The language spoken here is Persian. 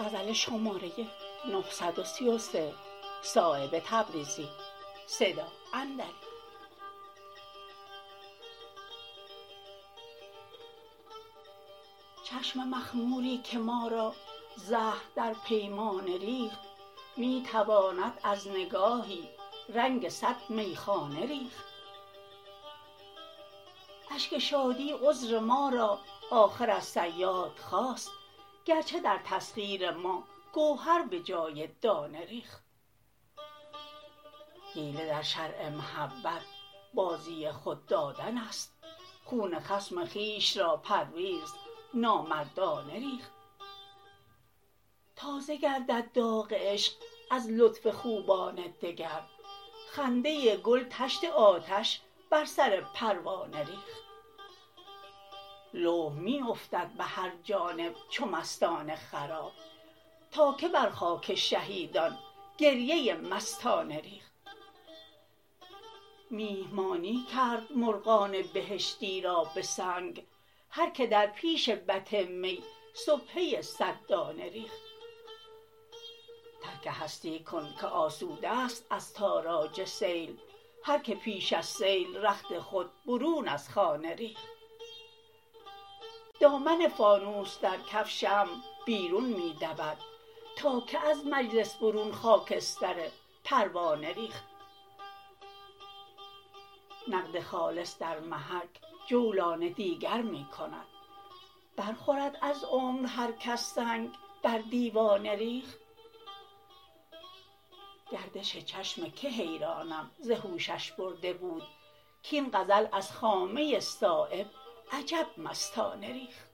چشم مخموری که ما را زهر در پیمانه ریخت می تواند از نگاهی رنگ صد میخانه ریخت اشک شادی عذر ما را آخر از صیاد خواست گرچه در تسخیر ما گوهر به جای دانه ریخت حیله در شرع محبت بازی خود دادن است خون خصم خویش را پرویز نامردانه ریخت تازه گردد داغ عشق از لطف خوبان دگر خنده گل طشت آتش بر سر پروانه ریخت لوح می افتد به هر جانب چو مستان خراب تا که بر خاک شهیدان گریه مستانه ریخت میهمانی کرد مرغان بهشتی را به سنگ هر که در پیش بط می سبحه صد دانه ریخت ترک هستی کن که آسوده است از تاراج سیل هر که پیش از سیل رخت خود برون از خانه ریخت دامن فانوس در کف شمع بیرون می دود تا که از مجلس برون خاکستر پروانه ریخت نقد خالص در محک جولان دیگر می کند برخورد از عمر هر کس سنگ بر دیوانه ریخت گردش چشم که حیرانم ز هوشش برده بود کاین غزل از خامه صایب عجب مستانه ریخت